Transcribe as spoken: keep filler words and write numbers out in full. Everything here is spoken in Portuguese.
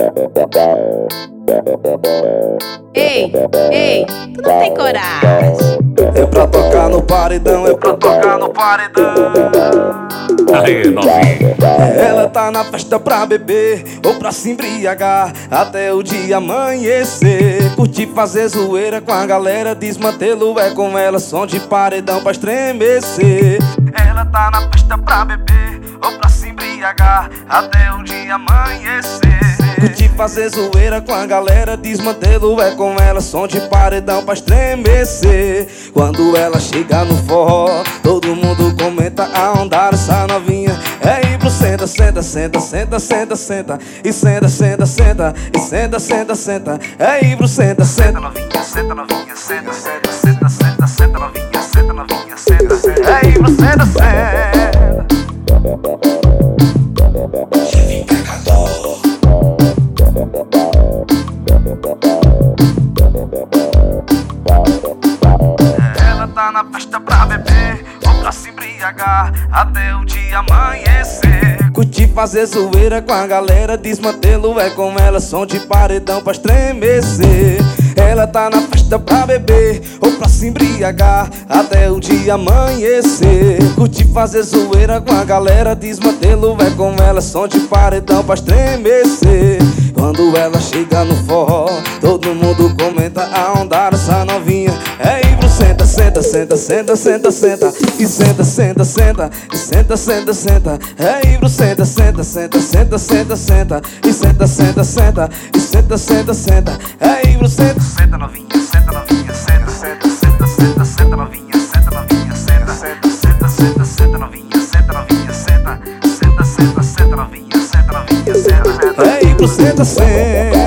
Ei, ei, tu não tem coragem. É pra tocar no paredão, é pra tocar no paredão. Aí, novinho. Ela tá na festa pra beber ou pra se embriagar até o dia amanhecer. Curtir fazer zoeira com a galera, desmantê-lo é com ela, som de paredão pra estremecer. Ela tá na festa pra beber ou pra se embriagar até o dia amanhecer. Curtir fazer zoeira com a galera, desmantê-lo é com ela, som de paredão pra estremecer. Quando ela chega no forró, todo mundo comenta a onda dessa novinha. É ir pro senta, senta, senta, senta, senta, senta. E senta, senta, senta, e senta, senta, senta. É ir pro senta, senta, novinha, senta, novinha, senta, senta, senta, senta, senta, novinha, senta, novinha, senta, senta. É ir pro senta, senta. Ela tá na festa pra beber ou pra se embriagar até o dia amanhecer. Curtir fazer zoeira com a galera, desmantê-lo é com ela, som de paredão pra estremecer. Ela tá na festa pra beber ou pra se embriagar até o dia amanhecer. Curtir fazer zoeira com a galera, desmantê-lo é com ela, som de paredão pra estremecer. Quando ela chega no forró, todo mundo comenta a onda dessa novinha. É ir pro senta, senta, senta, senta, senta, senta. E senta, senta, senta, e senta, senta, senta. É ir pro senta, senta, senta, senta, senta, senta. E senta, senta, senta, e senta, senta, senta. É ir pro senta, senta, novinha, senta, novinha, senta, senta, senta, senta, senta, novinha, senta, novinha, senta, senta, senta, senta, senta, novinha, senta, novinha, senta, senta, senta, senta, novinha, senta, novinha, senta, senta. É ir pro senta, senta.